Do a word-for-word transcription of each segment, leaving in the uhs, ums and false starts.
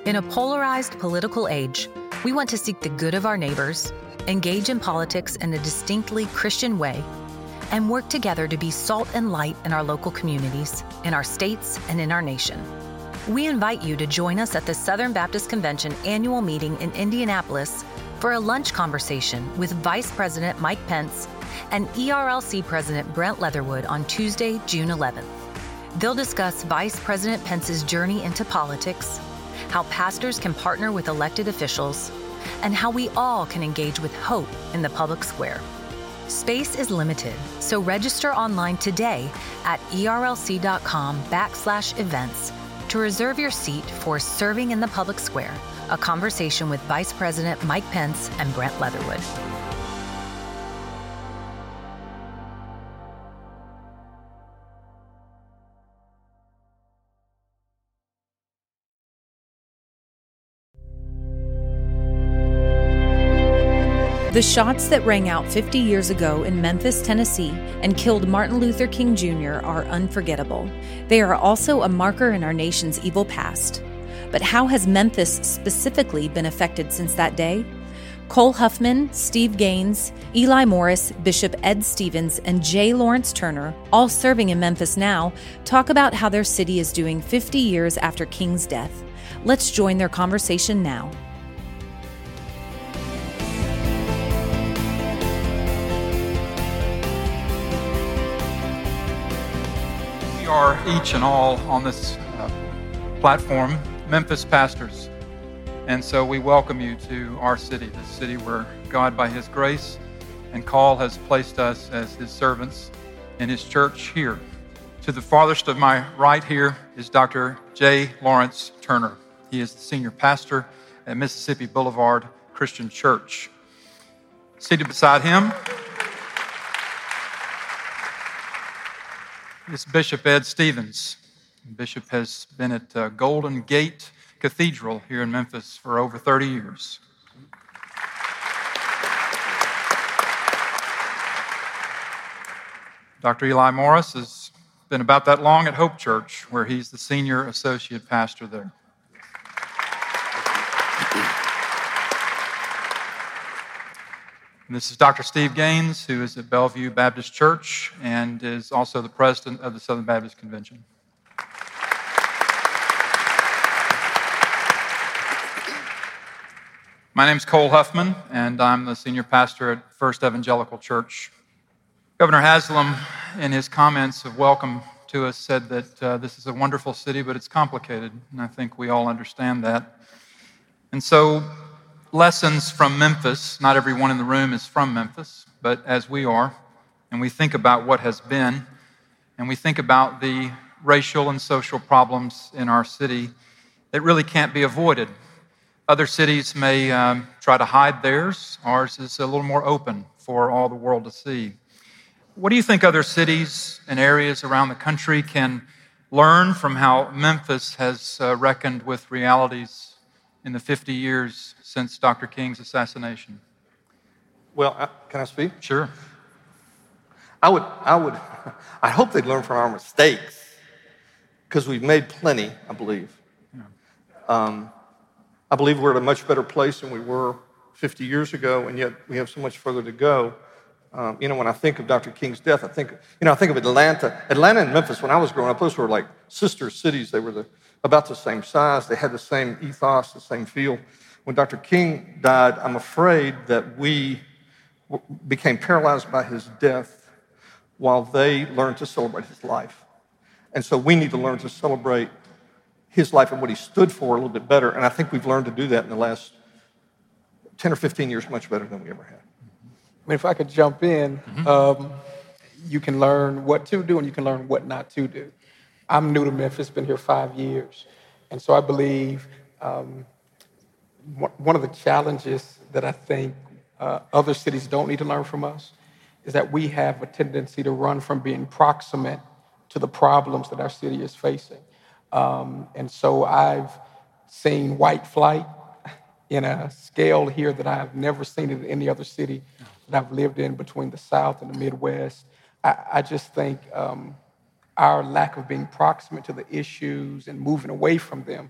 In a polarized political age, we want to seek the good of our neighbors, engage in politics in a distinctly Christian way, and work together to be salt and light in our local communities, in our states, and in our nation. We invite you to join us at the Southern Baptist Convention annual meeting in Indianapolis for a lunch conversation with Vice President Mike Pence and E R L C President Brent Leatherwood on Tuesday, June eleventh. They'll discuss Vice President Pence's journey into politics, how pastors can partner with elected officials, and how we all can engage with hope in the public square. Space is limited, so register online today at erlc.com backslash events to reserve your seat for Serving in the Public Square, a conversation with Vice President Mike Pence and Brent Leatherwood. The shots that rang out fifty years ago in Memphis, Tennessee, and killed Martin Luther King Junior are unforgettable. They are also a marker in our nation's evil past. But how has Memphis specifically been affected since that day? Cole Huffman, Steve Gaines, Eli Morris, Bishop Ed Stevens, and J. Lawrence Turner, all serving in Memphis now, talk about how their city is doing fifty years after King's death. Let's join their conversation now. We are each and all on this uh, platform Memphis pastors, and so we welcome you to our city, the city where God, by His grace and call, has placed us as His servants in His church here. To the farthest of my right here is Doctor J. Lawrence Turner. He is the senior pastor at Mississippi Boulevard Christian Church. Seated beside him is Bishop Ed Stevens. Bishop has been at uh, Golden Gate Cathedral here in Memphis for over thirty years. Doctor Eli Morris has been about that long at Hope Church, where he's the senior associate pastor there. And this is Doctor Steve Gaines, who is at Bellevue Baptist Church and is also the president of the Southern Baptist Convention. My name's Cole Huffman, and I'm the senior pastor at First Evangelical Church. Governor Haslam, in his comments of welcome to us, said that uh, this is a wonderful city, but it's complicated, and I think we all understand that. And so, lessons from Memphis. Not everyone in the room is from Memphis, but as we are, and we think about what has been, and we think about the racial and social problems in our city that really can't be avoided. Other cities may um, try to hide theirs. Ours is a little more open for all the world to see. What do you think other cities and areas around the country can learn from how Memphis has uh, reckoned with realities in the fifty years since Doctor King's assassination? Well, I, can I speak? Sure. I would, I would, I hope they'd learn from our mistakes, because we've made plenty, I believe. Yeah. Um, I believe we're at a much better place than we were fifty years ago, and yet we have so much further to go. Um, you know, when I think of Doctor King's death, I think, you know, I think of Atlanta. Atlanta and Memphis, when I was growing up, those were like sister cities. They were the, about the same size. They had the same ethos, the same feel. When Doctor King died, I'm afraid that we w- became paralyzed by his death while they learned to celebrate his life. And so we need to learn to celebrate his life and what he stood for a little bit better. And I think we've learned to do that in the last ten or fifteen years much better than we ever had. I mean, if I could jump in, mm-hmm. um, you can learn what to do and you can learn what not to do. I'm new to Memphis, been here five years. And so I believe um, one of the challenges that I think uh, other cities don't need to learn from us is that we have a tendency to run from being proximate to the problems that our city is facing. Um, and so I've seen white flight in a scale here that I've never seen in any other city that I've lived in between the South and the Midwest. I, I just think um, our lack of being proximate to the issues and moving away from them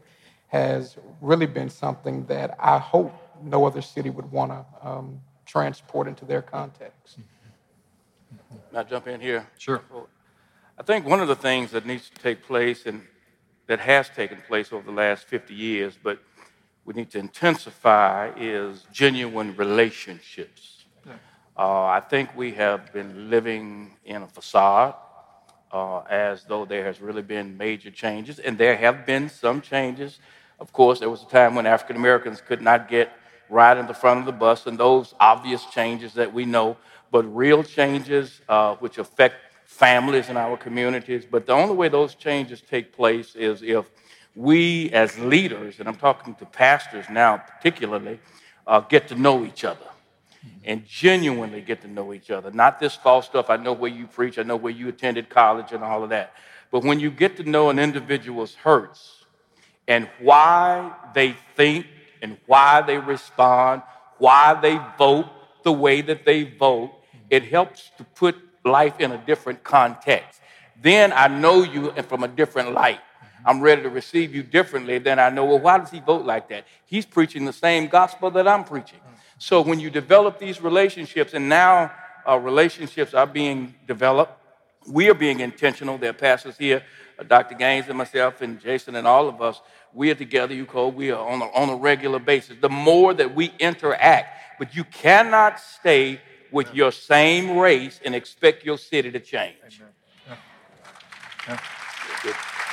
has really been something that I hope no other city would want to um, transport into their context. Can I jump in here? Sure. I think one of the things that needs to take place and that has taken place over the last fifty years, but we need to intensify, is genuine relationships. Yeah. Uh, I think we have been living in a facade uh, as though there has really been major changes, and there have been some changes. Of course, there was a time when African Americans could not get right in the front of the bus, and those obvious changes that we know, but real changes uh, which affect families in our communities. But the only way those changes take place is if we as leaders, and I'm talking to pastors now particularly, uh, get to know each other and genuinely get to know each other. Not this false stuff, I know where you preach, I know where you attended college and all of that. But when you get to know an individual's hurts and why they think and why they respond, why they vote the way that they vote, it helps to put life in a different context. Then I know you from a different light. I'm ready to receive you differently. Then I know, well, why does he vote like that? He's preaching the same gospel that I'm preaching. So when you develop these relationships, and now uh, relationships are being developed, we are being intentional. There are pastors here, uh, Doctor Gaines and myself and Jason and all of us. We are together, you call, we are on a, on a regular basis. The more that we interact, but you cannot stay with your same race and expect your city to change. Yeah. Yeah. Yeah.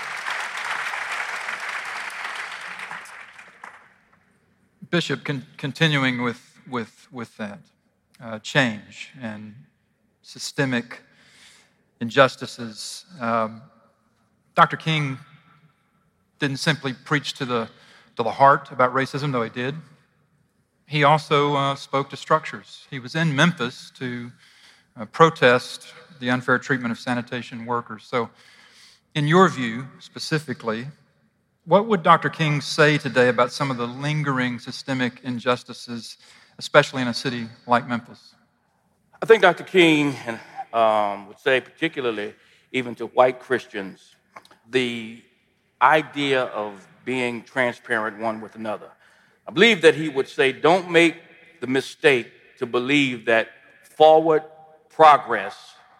Bishop, con- continuing with, with, with that, uh, change and systemic injustices. Um, Doctor King didn't simply preach to the, to the heart about racism, though he did. He also uh, spoke to structures. He was in Memphis to uh, protest the unfair treatment of sanitation workers. So, in your view, specifically, what would Doctor King say today about some of the lingering systemic injustices, especially in a city like Memphis? I think Doctor King um, would say, particularly even to white Christians, the idea of being transparent one with another. I believe that he would say, don't make the mistake to believe that forward progress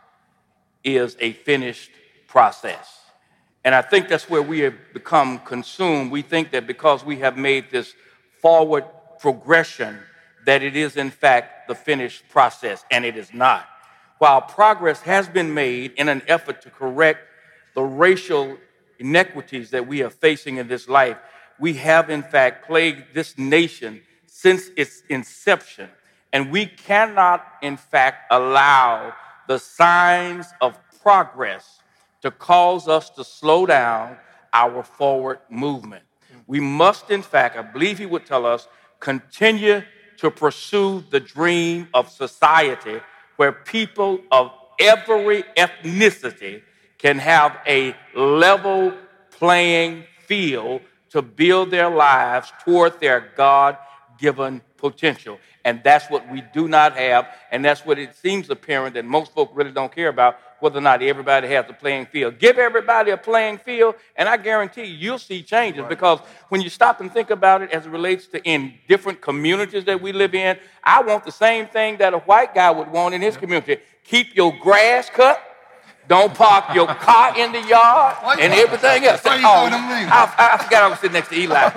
is a finished process. And I think that's where we have become consumed. We think that because we have made this forward progression, that it is in fact the finished process, and it is not. While progress has been made in an effort to correct the racial inequities that we are facing in this life, we have in fact plagued this nation since its inception. And we cannot in fact allow the signs of progress to cause us to slow down our forward movement. We must, in fact, I believe he would tell us, continue to pursue the dream of society where people of every ethnicity can have a level playing field to build their lives toward their God-given potential. And that's what we do not have, and that's what it seems apparent that most folk really don't care about, whether or not everybody has a playing field. Give everybody a playing field, and I guarantee you, you'll see changes. Right. Because when you stop and think about it as it relates to in different communities that we live in, I want the same thing that a white guy would want in his community. Keep your grass cut. Don't park your car in the yard what? And everything else. What oh, you doing I, I forgot I was sitting next to Eli.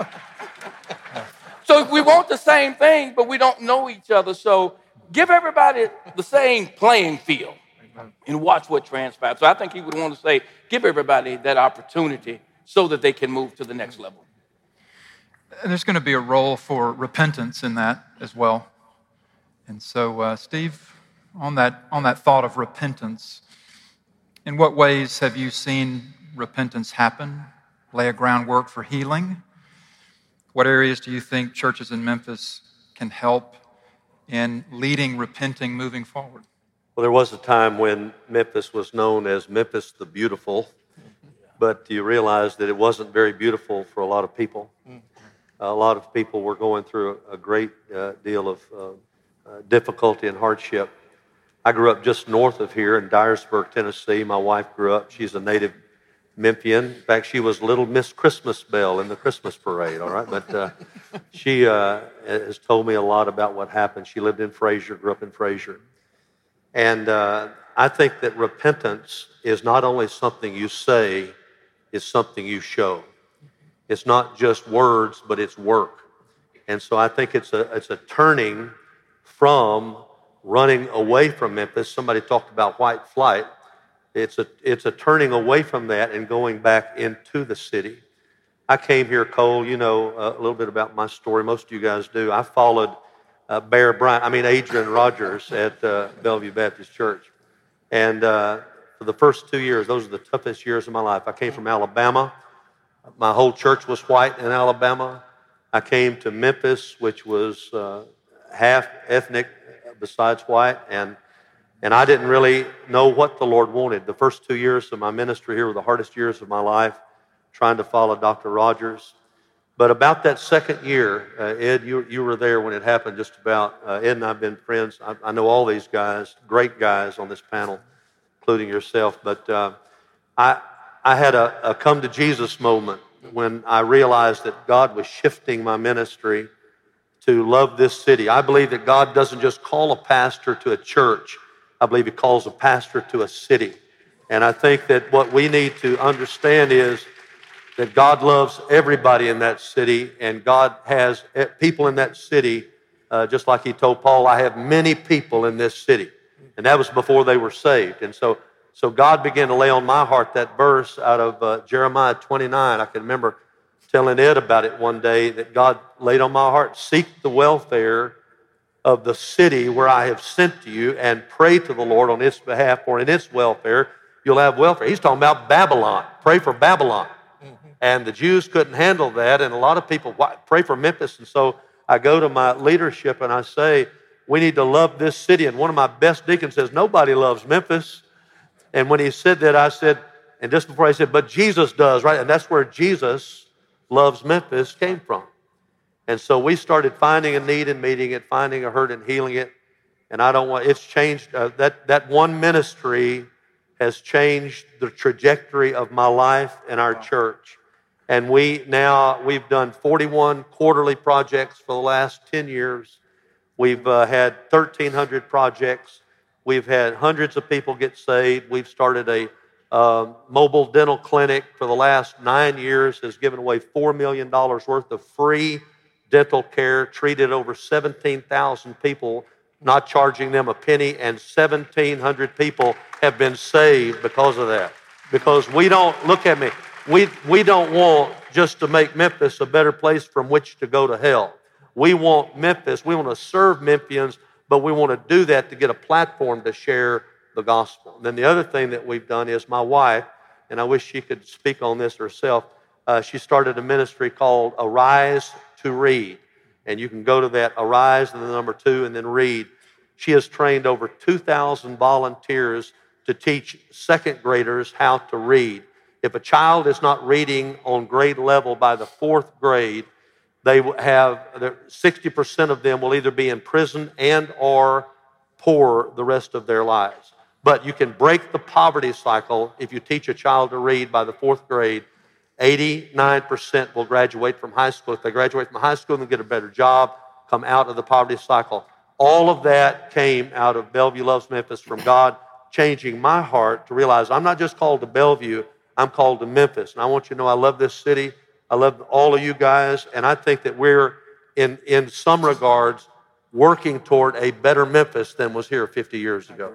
So we want the same thing, but we don't know each other. So give everybody the same playing field and watch what transpires. So I think he would want to say, give everybody that opportunity so that they can move to the next level. And there's going to be a role for repentance in that as well. And so, uh, Steve, on that, on that thought of repentance, in what ways have you seen repentance happen, lay a groundwork for healing? What areas do you think churches in Memphis can help in leading, repenting, moving forward? Well, there was a time when Memphis was known as Memphis the Beautiful, but you realize that it wasn't very beautiful for a lot of people. A lot of people were going through a great uh, deal of uh, uh, difficulty and hardship. I grew up just north of here in Dyersburg, Tennessee. My wife grew up. She's a native Memphian. In fact, she was Little Miss Christmas Bell in the Christmas parade, all right? But uh, she uh, has told me a lot about what happened. She lived in Fraser, grew up in Fraser. And uh, I think that repentance is not only something you say, it's something you show. It's not just words, but it's work. And so I think it's a, it's a turning from running away from Memphis. Somebody talked about white flight. It's a, it's a turning away from that and going back into the city. I came here, Cole, you know uh, a little bit about my story. Most of you guys do. I followed uh, Bear Bryant, I mean Adrian Rogers at uh, Bellevue Baptist Church. And uh, for the first two years, those are the toughest years of my life. I came from Alabama. My whole church was white in Alabama. I came to Memphis, which was uh, half ethnic besides white, and and I didn't really know what the Lord wanted. The first two years of my ministry here were the hardest years of my life, trying to follow Doctor Rogers. But about that second year, uh, Ed, you, you were there when it happened just about. Uh, Ed and I have been friends. I, I know all these guys, great guys on this panel, including yourself. But uh, I, I had a, a come to Jesus moment when I realized that God was shifting my ministry to love this city. I believe that God doesn't just call a pastor to a church. I believe he calls a pastor to a city. And I think that what we need to understand is that God loves everybody in that city, and God has people in that city, uh, just like he told Paul, I have many people in this city. And that was before they were saved. And so, so God began to lay on my heart that verse out of uh, Jeremiah twenty-nine. I can remember telling Ed about it one day, that God laid on my heart, seek the welfare of the city where I have sent to you and pray to the Lord on its behalf, for in its welfare you'll have welfare. He's talking about Babylon. Pray for Babylon. Mm-hmm. And the Jews couldn't handle that, and a lot of people pray for Memphis. And so I go to my leadership and I say, we need to love this city. And one of my best deacons says, nobody loves Memphis. And when he said that, I said, and just before I said, but Jesus does, right? And that's where Jesus loves Memphis came from. And so we started finding a need and meeting it, finding a hurt and healing it. And I don't want, it's changed, uh, that, that one ministry has changed the trajectory of my life and our church. And we now, we've done forty-one quarterly projects for the last ten years. We've uh, had thirteen hundred projects. We've had hundreds of people get saved. We've started a uh, mobile dental clinic for the last nine years, has given away four million dollars worth of free dental care, treated over seventeen thousand people, not charging them a penny, and seventeen hundred people have been saved because of that. Because we don't, look at me, we, we don't want just to make Memphis a better place from which to go to hell. We want Memphis, we want to serve Memphians, but we want to do that to get a platform to share the gospel. And then the other thing that we've done is my wife, and I wish she could speak on this herself, uh, she started a ministry called Arise to Read. And you can go to that, Arise and the number two, and then read. She has trained over two thousand volunteers to teach second graders how to read. If a child is not reading on grade level by the fourth grade, they have, sixty percent of them will either be in prison and or poor the rest of their lives. But you can break the poverty cycle if you teach a child to read by the fourth grade. eighty-nine percent will graduate from high school. If they graduate from high school and get a better job, come out of the poverty cycle. All of that came out of Bellevue Loves Memphis, from God changing my heart to realize I'm not just called to Bellevue, I'm called to Memphis. And I want you to know I love this city. I love all of you guys. And I think that we're, in, in some regards, working toward a better Memphis than was here fifty years ago.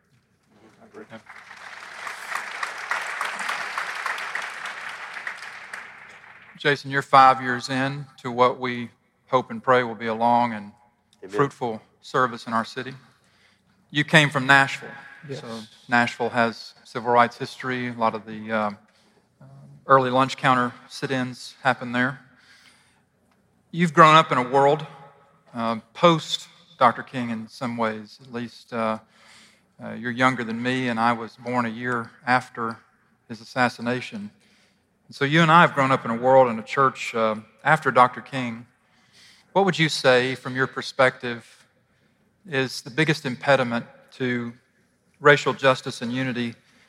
Jason, you're five years in to what we hope and pray will be a long and Amen. Fruitful service in our city. You came from Nashville. Yes. So Nashville has civil rights history. A lot of the uh, early lunch counter sit-ins happen there. You've grown up in a world uh, post Doctor King in some ways. At least uh, uh, you're younger than me, and I was born a year after his assassination. And so you and I have grown up in a world and a church uh, after Doctor King. What would you say, from your perspective, is the biggest impediment to racial justice and unity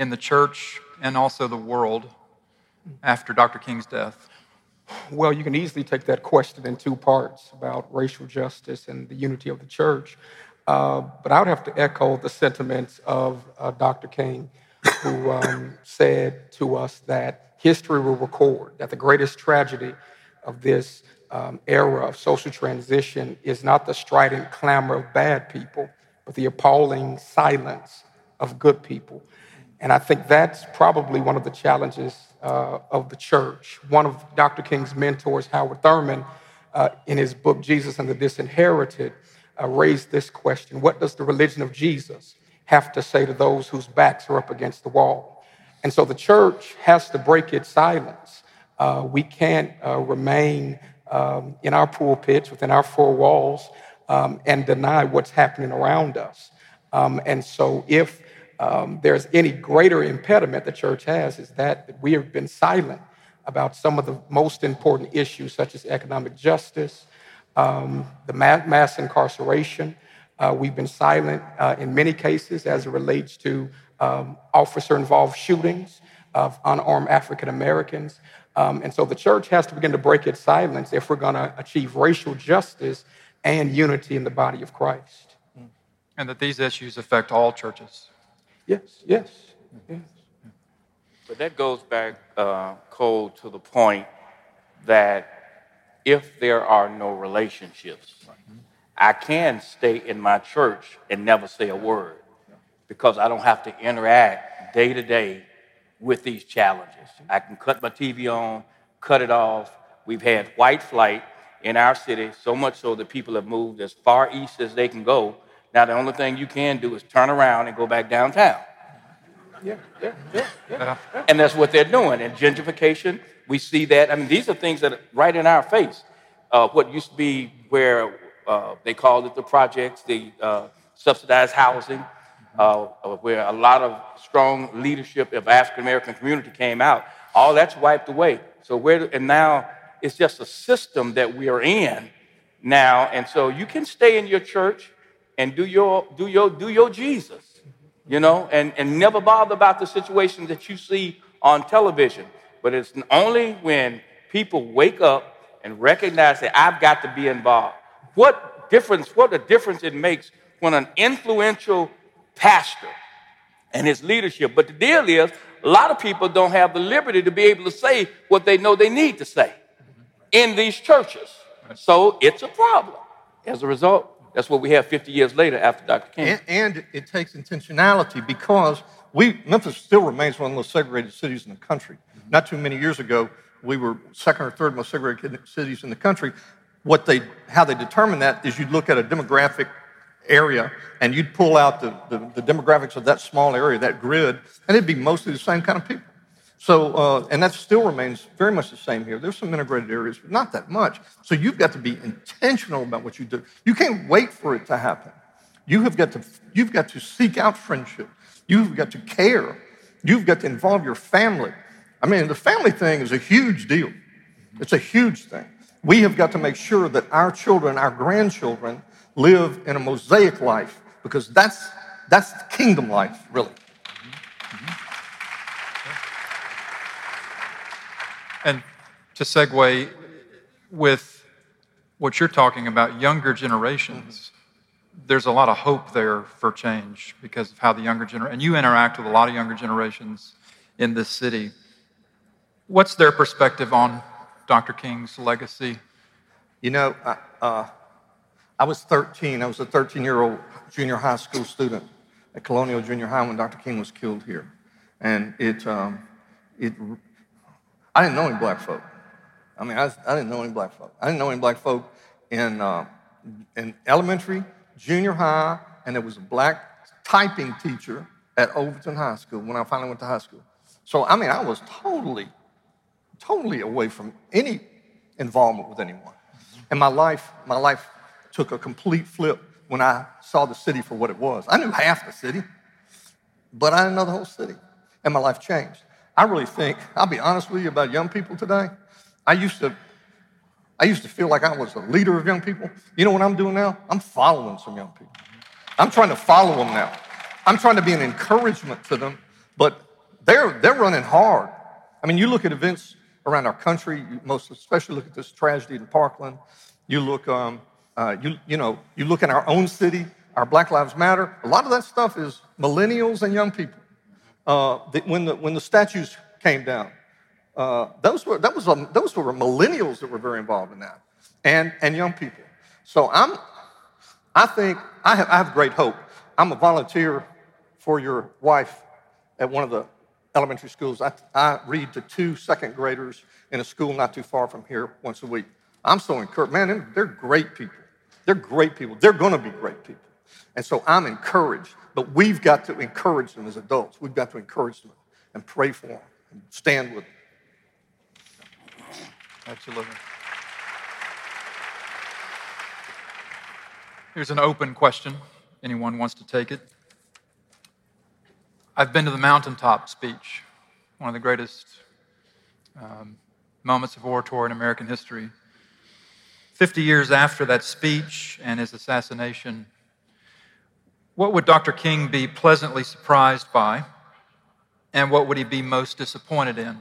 in the church and also the world after Doctor King's death? Well, you can easily take that question in two parts about racial justice and the unity of the church. Uh, but I would have to echo the sentiments of uh, Doctor King, who um, said to us that history will record that the greatest tragedy of this um, era of social transition is not the strident clamor of bad people, but the appalling silence of good people. And I think that's probably one of the challenges uh, of the church. One of Doctor King's mentors, Howard Thurman, uh, in his book, Jesus and the Disinherited, uh, raised this question: what does the religion of Jesus have to say to those whose backs are up against the wall? And so the church has to break its silence. Uh, we can't uh, remain um, in our pulpits, within our four walls, um, and deny what's happening around us. Um, and so if um, there's any greater impediment the church has, is that we have been silent about some of the most important issues, such as economic justice, um, the mass, mass incarceration. Uh, we've been silent uh, in many cases as it relates to um, officer-involved shootings of unarmed African Americans. Um, and so the church has to begin to break its silence if we're going to achieve racial justice and unity in the body of Christ. And that these issues affect all churches. Yes, yes, yes. But that goes back, uh, Cole, to the point that if there are no relationships, I can stay in my church and never say a word because I don't have to interact day to day with these challenges. I can cut my T V on, cut it off. We've had white flight in our city, so much so that people have moved as far east as they can go. Now, the only thing you can do is turn around and go back downtown. Yeah, yeah, yeah, yeah. And that's what they're doing. And gentrification, we see that. I mean, these are things that are right in our face. Uh, what used to be where uh, they called it the projects, the uh, subsidized housing, uh, where a lot of strong leadership of African-American community came out, all that's wiped away. So where, and now it's just a system that we are in now. And so you can stay in your church and do your, do your, do your Jesus. You know, and, and never bother about the situations that you see on television. But it's only when people wake up and recognize that I've got to be involved. What difference, what a difference it makes when an influential pastor and his leadership. But the deal is, a lot of people don't have the liberty to be able to say what they know they need to say in these churches. So it's a problem. As a result, that's what we have fifty years later after Doctor King. And, and it takes intentionality because we Memphis still remains one of the most segregated cities in the country. Mm-hmm. Not too many years ago, we were second or third most segregated cities in the country. What they, how they determine that is you'd look at a demographic area and you'd pull out the, the, the demographics of that small area, that grid, and it'd be mostly the same kind of people. So, uh, and that still remains very much the same here. There's some integrated areas, but not that much. So you've got to be intentional about what you do. You can't wait for it to happen. You have got to, you've got to seek out friendship. You've got to care. You've got to involve your family. I mean, the family thing is a huge deal. It's a huge thing. We have got to make sure that our children, our grandchildren, live in a mosaic life because that's, that's the kingdom life, really. And to segue with what you're talking about, younger generations, there's a lot of hope there for change because of how the younger generation, and you interact with a lot of younger generations in this city. What's their perspective on Doctor King's legacy? You know, uh, uh, I was thirteen. I was a thirteen-year-old junior high school student at Colonial Junior High when Doctor King was killed here. And it, um, it, I didn't know any black folk. I mean, I, I didn't know any black folk. I didn't know any black folk in, uh, in elementary, junior high, and there was a black typing teacher at Overton High School when I finally went to high school. So, I mean, I was totally, totally away from any involvement with anyone. And my life, my life took a complete flip when I saw the city for what it was. I knew half the city, but I didn't know the whole city. And my life changed. I really think, I'll be honest with you about young people today. I used to, I used to feel like I was a leader of young people. You know what I'm doing now? I'm following some young people. I'm trying to follow them now. I'm trying to be an encouragement to them, but they're, they're running hard. I mean, you look at events around our country, you most especially look at this tragedy in Parkland. You look, um, uh, you, you know, you look in our own city, our Black Lives Matter. A lot of that stuff is millennials and young people. Uh, the, when, the, when the statues came down, uh, those, were, that was, um, those were millennials that were very involved in that, and, and young people. So I'm, I think I have, I have great hope. I'm a volunteer for your wife at one of the elementary schools. I, I read to two second graders in a school not too far from here once a week. I'm so encouraged. Man, they're, they're great people. They're great people. They're going to be great people. And so I'm encouraged, but we've got to encourage them as adults. We've got to encourage them and pray for them and stand with them. Absolutely. Here's an open question. Anyone wants to take it? I've been to the mountaintop speech, one of the greatest um, moments of oratory in American history. Fifty years after that speech and his assassination, what would Doctor King be pleasantly surprised by, and what would he be most disappointed in?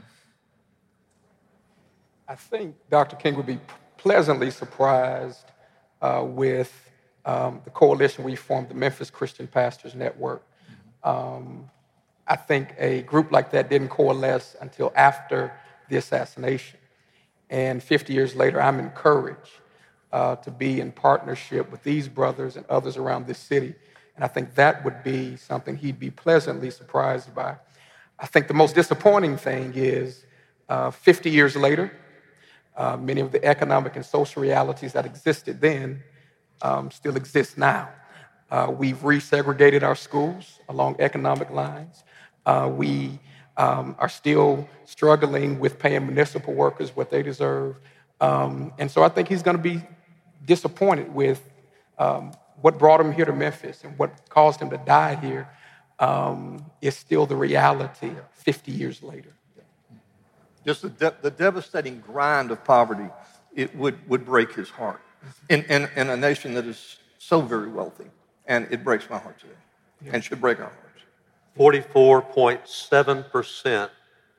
I think Doctor King would be pleasantly surprised uh, with um, the coalition we formed, the Memphis Christian Pastors Network. Um, I think a group like that didn't coalesce until after the assassination. And fifty years later, I'm encouraged uh, to be in partnership with these brothers and others around this city. And I think that would be something he'd be pleasantly surprised by. I think the most disappointing thing is uh, fifty years later, uh, many of the economic and social realities that existed then um, still exist now. Uh, we've resegregated our schools along economic lines. Uh, we um, are still struggling with paying municipal workers what they deserve. Um, and so I think he's going to be disappointed with um, what brought him here to Memphis and what caused him to die here um, is still the reality fifty years later. Just the, de- the devastating grind of poverty, it would, would break his heart in, in, in a nation that is so very wealthy. And it breaks my heart today, yeah. And should break our hearts. forty-four point seven percent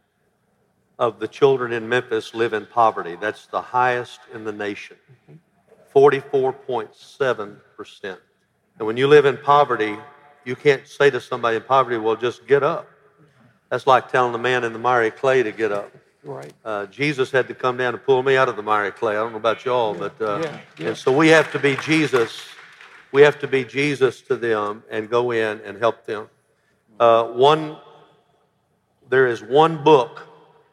of the children in Memphis live in poverty. That's the highest in the nation. forty-four point seven percent. And when you live in poverty, you can't say to somebody in poverty, well, just get up. That's like telling a man in the miry clay to get up. Right. Uh, Jesus had to come down and pull me out of the miry clay. I don't know about y'all, yeah. but uh, yeah. Yeah. And so we have to be Jesus. We have to be Jesus to them and go in and help them. Uh, one, there is one book,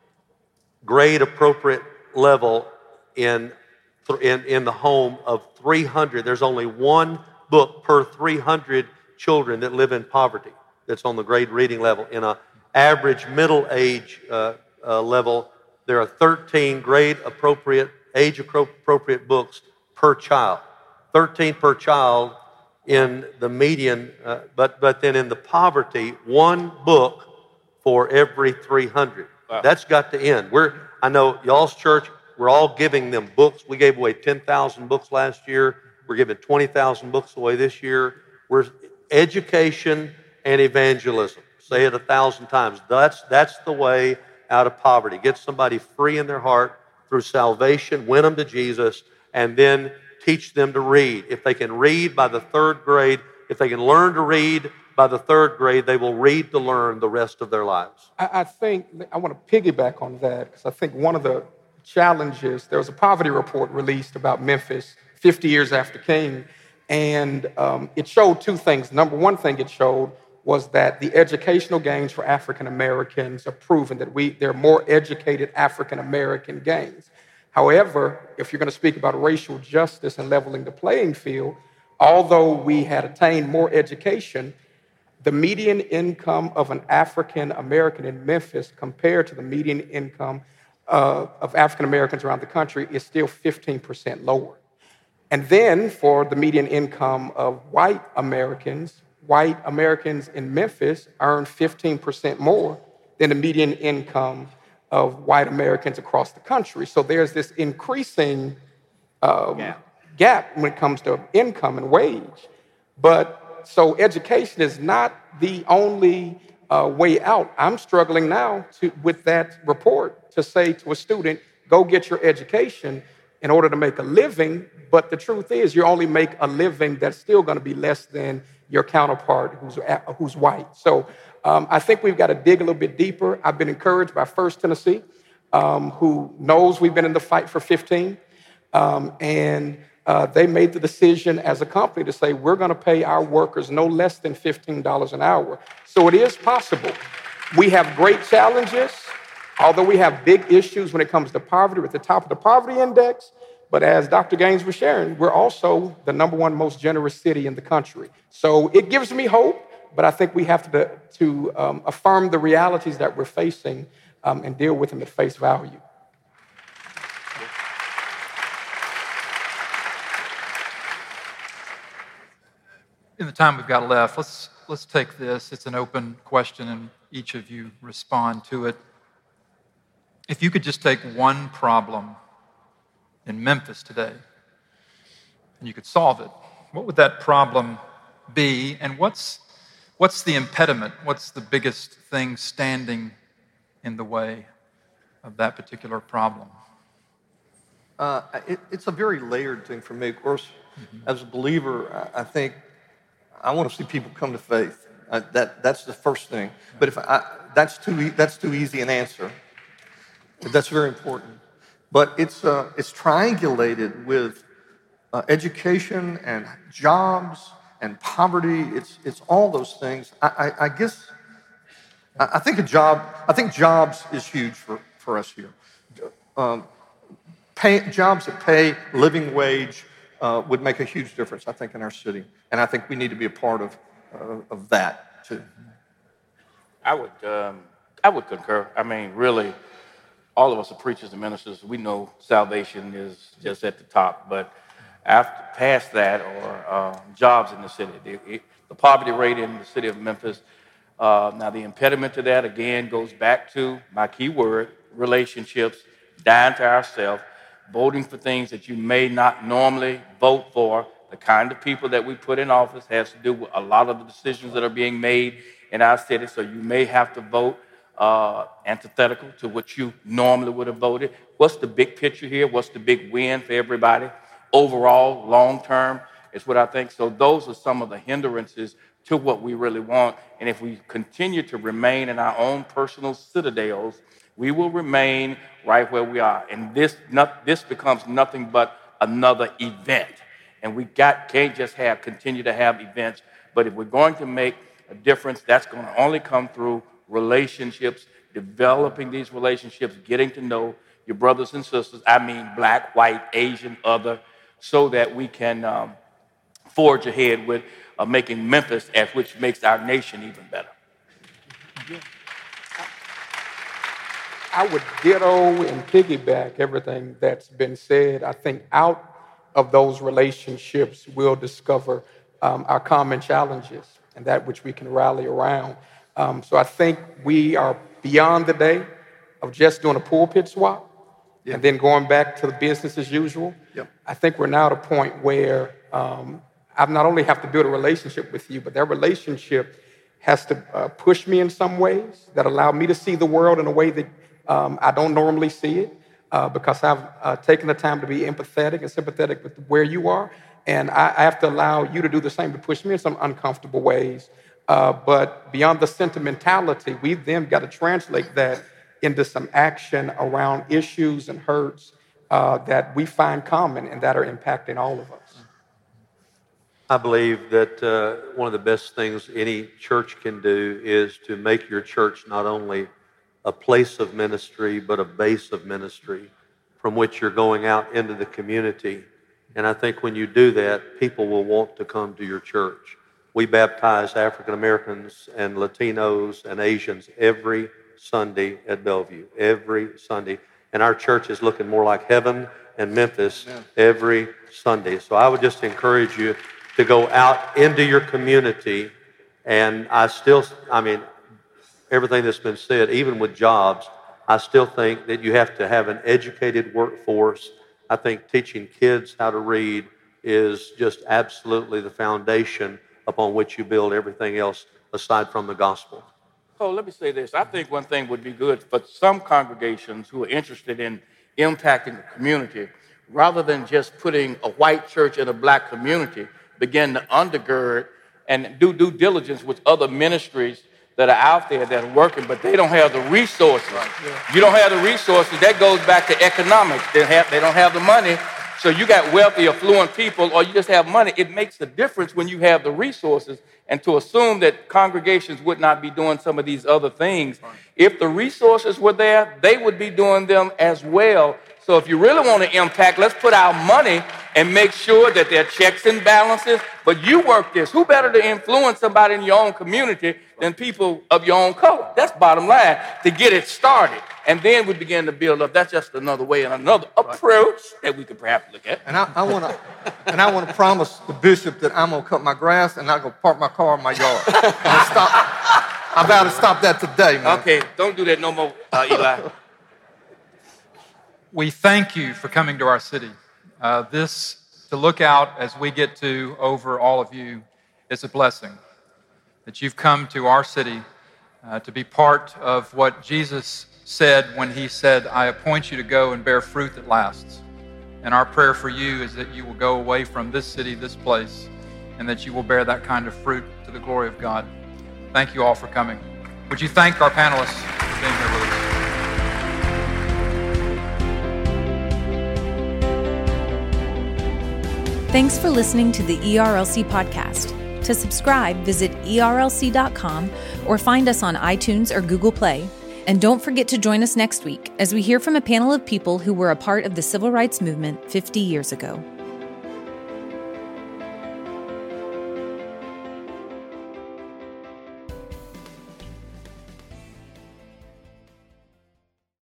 grade appropriate level in, in, in the home of three hundred. There's only one book per three hundred children that live in poverty that's on the grade reading level. In an average middle age uh, uh, level, there are thirteen grade appropriate, age appropriate books per child. thirteen per child in the median, uh, but, but then in the poverty, one book for every three hundred. Wow. That's got to end. We're, I know y'all's church, we're all giving them books. We gave away ten thousand books last year. We're giving twenty thousand books away this year. We're education and evangelism. Say it a thousand times. That's, that's the way out of poverty. Get somebody free in their heart through salvation, win them to Jesus, and then teach them to read. If they can read by the third grade, if they can learn to read by the third grade, they will read to learn the rest of their lives. I, I think, I want to piggyback on that, because I think one of the challenges, there was a poverty report released about Memphis fifty years after King, and um, it showed two things. Number one thing it showed was that the educational gains for African Americans are proven, that we there are more educated African American gains. However, if you're going to speak about racial justice and leveling the playing field, although we had attained more education, the median income of an African American in Memphis compared to the median income uh, of African Americans around the country is still fifteen percent lower. And then for the median income of white Americans, white Americans in Memphis earn fifteen percent more than the median income of white Americans across the country. So there's this increasing um, yeah. gap when it comes to income and wage. But so education is not the only uh, way out. I'm struggling now to, with that report to say to a student, go get your education in order to make a living. But the truth is, you only make a living that's still going to be less than your counterpart who's, who's white. So um, I think we've got to dig a little bit deeper. I've been encouraged by First Tennessee, um, who knows we've been in the fight for fifteen. Um, and uh, they made the decision as a company to say, we're going to pay our workers no less than fifteen dollars an hour. So it is possible. We have great challenges, although we have big issues when it comes to poverty. We're at the top of the poverty index. But as Doctor Gaines was sharing, we're also the number one most generous city in the country. So it gives me hope, but I think we have to, to um, affirm the realities that we're facing um, and deal with them at face value. In the time we've got left, let's, let's take this. It's an open question, and each of you respond to it. If you could just take one problem in Memphis today, and you could solve it, what would that problem be? And what's, what's the impediment? What's the biggest thing standing in the way of that particular problem? Uh, it, it's a very layered thing for me. Of course, mm-hmm. as a believer, I, I think I want to see people come to faith. Uh, that, that's the first thing. But if I, that's, too, e- that's too easy an answer. But that's very important. But it's, uh, it's triangulated with uh, education and jobs and poverty. It's, it's all those things. I, I, I guess, I, I think a job, I think jobs is huge for, for us here. Um, pay, jobs that pay living wage uh, would make a huge difference, I think, in our city. And I think we need to be a part of, uh, of that, too. I would, um, I would concur. I mean, really, all of us are preachers and ministers. We know salvation is just at the top, but after past that, or uh, jobs in the city, the, the poverty rate in the city of Memphis. Uh, now, the impediment to that again goes back to my key word: relationships, dying to ourselves, voting for things that you may not normally vote for. The kind of people that we put in office has to do with a lot of the decisions that are being made in our city. So you may have to vote Uh, antithetical to what you normally would have voted. What's the big picture here? What's the big win for everybody? Overall, long term, is what I think. So those are some of the hindrances to what we really want. And if we continue to remain in our own personal citadels, we will remain right where we are. And this, not, this becomes nothing but another event. And we got can't just have continue to have events. But if we're going to make a difference, that's going to only come through relationships, developing these relationships, getting to know your brothers and sisters, I mean black, white, Asian, other, so that we can um, forge ahead with uh, making Memphis, as which makes our nation even better. Yeah. I would ditto and piggyback everything that's been said. I think out of those relationships, we'll discover um, our common challenges and that which we can rally around. Um, so I think we are beyond the day of just doing a pulpit swap yeah. and then going back to the business as usual. Yep. I think we're now at a point where um, I not only have to build a relationship with you, but that relationship has to uh, push me in some ways that allow me to see the world in a way that um, I don't normally see it uh, because I've uh, taken the time to be empathetic and sympathetic with where you are. And I, I have to allow you to do the same to push me in some uncomfortable ways. Uh, but beyond the sentimentality, we've then got to translate that into some action around issues and hurts uh, that we find common and that are impacting all of us. I believe that uh, one of the best things any church can do is to make your church not only a place of ministry, but a base of ministry from which you're going out into the community. And I think when you do that, people will want to come to your church. We baptize African Americans and Latinos and Asians every Sunday at Bellevue, every Sunday. And our church is looking more like heaven and Memphis yeah. every Sunday. So I would just encourage you to go out into your community. And I still, I mean, everything that's been said, even with jobs, I still think that you have to have an educated workforce. I think teaching kids how to read is just absolutely the foundation upon which you build everything else aside from the gospel. So let me say this. I think one thing would be good for some congregations who are interested in impacting the community, rather than just putting a white church in a black community, begin to undergird and do due diligence with other ministries that are out there that are working, but they don't have the resources. Right. Yeah. You don't have the resources. That goes back to economics. They, have, they don't have the money. So you got wealthy, affluent people, or you just have money. It makes a difference when you have the resources. And to assume that congregations would not be doing some of these other things, right. If the resources were there, they would be doing them as well. So if you really want to impact, let's put our money and make sure that there are checks and balances. But you work this. Who better to influence somebody in your own community than people of your own color? That's bottom line, to get it started. And then we begin to build up. That's just another way and another approach that we could perhaps look at. And I, I want to and I want to promise the bishop that I'm going to cut my grass and not go park my car in my yard. I'm, stop, I'm about to stop that today, man. Okay, don't do that no more, uh, Eli. We thank you for coming to our city. Uh, this, to look out as we get to over all of you, is a blessing. That you've come to our city uh, to be part of what Jesus said when he said, I appoint you to go and bear fruit that lasts. And our prayer for you is that you will go away from this city, this place, and that you will bear that kind of fruit to the glory of God. Thank you all for coming. Would you thank our panelists for being here with us? Thanks for listening to the E R L C podcast. To subscribe, visit E R L C dot com or find us on iTunes or Google Play. And don't forget to join us next week as we hear from a panel of people who were a part of the civil rights movement fifty years ago.